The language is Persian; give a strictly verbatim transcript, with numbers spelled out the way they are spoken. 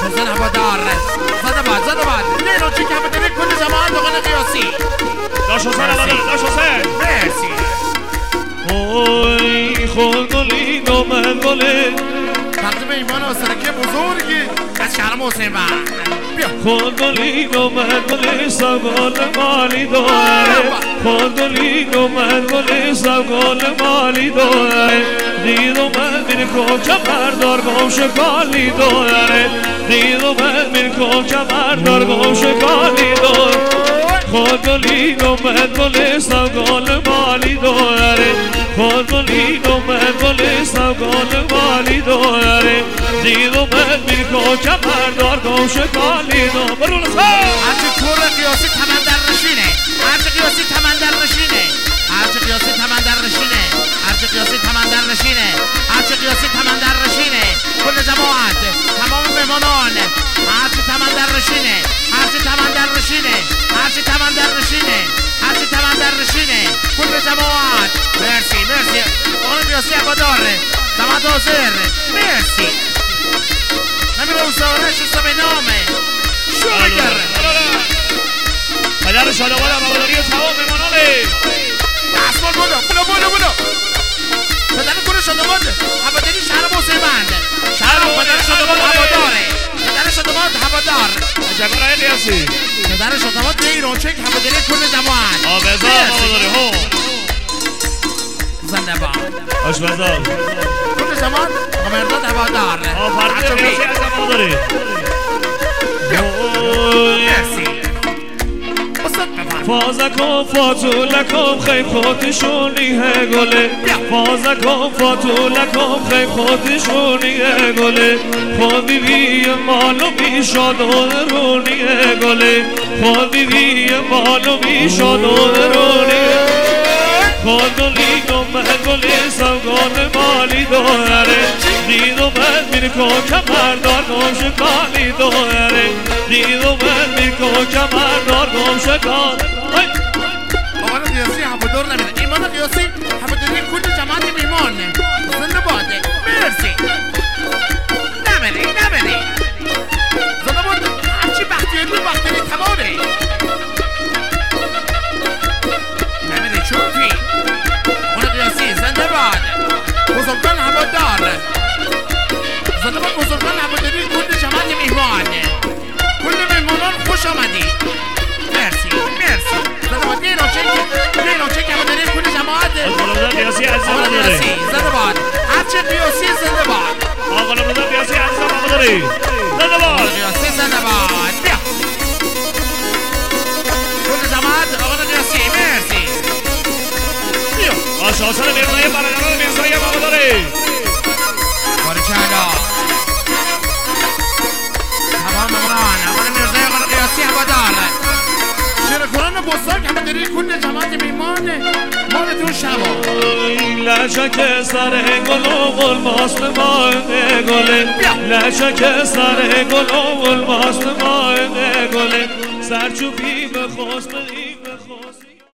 حسین هوادار زده باد زده باد لیلو چی که بدونی کل جماعت آقای قیاسی داش حسین هوادار داش حسین مرسی اوی خود گلی نومد گلی تقدیم ایمان و سرکی بزرگی از شهرم حسین بند بیا خود گلی نومد گلی سوگل مالی داره خود گلی نومد گلی سوگل مالی داره دید اومد میر کو کمردار گم شکالی داره دید اومد میر کو کمردار گم شکالی داره خود گلی نومد گلی سوگل مالی داره خود گلی نومد گلی سوگل مالی داره دید اومد میر کو کمردار گم شکالی داره برون هرچی کور قیاسی تمندر نشینه هرچی قیاسی تمندر نشینه هرچی قیاسی تمندر نشینه هرچی قیاسی تمندر نشینه هرچی قیاسی تمندر نشینه کل جماعت تمام مهمانان هرچی تمندر نشینه هرچی تمندر نشینه هرچی تمندر نشینه هرچی تمندر نشینه کل جماعت مرسی مرسی آقای قیاسی هواداره دمت حاضر مرسی همین روزارش و به نامه شو بگره پدر شادمان هواداری تمام مهمانانه دستمال بودو بودو بودو بودو پدر کل شادمان هواداری شهر حسین بند شهر پدر شادمان هواداره پدر شادمان هوادار تشکر آقای قیاسی پدر شادمان توی ایران چک هواداری کل جماعت آبزا هواداری هو زنده باد آشپزا کل جماعت مرداد هوادار آفرین قیاسی از هواداری مرسی فازکم فاتولکم خیلی خودشونیه گله فازکم فاتولکم خیلی خودشونیه گله خودی بی مالو میشاد و درونیه گله خودی بی مالو میشاد و درونیه خودلی نومد گله سوگان مالی داره دید اومد میر کو کمردار گم شکالی داره دید اومد میر کو کمردار گم شکال آقای قیاسی هوادار نمیده ایمان قیاسی هواداری کل جماعت میهمانه زنده باده مرسی نمیده نمیده زنده باده هرچی بختیاری و بختیاری تمامه نمیده چونکی آقای قیاسی زنده باد بزرگان هوادار زنده باد بزرگان هواداری کل جماعت میهمانه کل میهمانان خوش آمدید مرسی مرسی زنده باد یه نوچه یه نوچه که هواداری کل جماعت آقای قیاسی از هواداری زنده باد هرچه قیاسی زنده باد آقای قیاسی از هواداری زنده باد قیاسی زنده باد بیا کل جماعت آقای قیاسی مرسی بیا آشاسان میرزای برقرار میرزای هواداری باریکلا تمام مهمانان آقای میرزای آقای قیاسی هوادار شیرکنان بزرگ هواداری کل جماعت میهمانه مالتون شبا لشک سر گل و گل ماست ماه گله لشک سر گل و گل ماست ماه گله سرچوبی بخواست این بخواست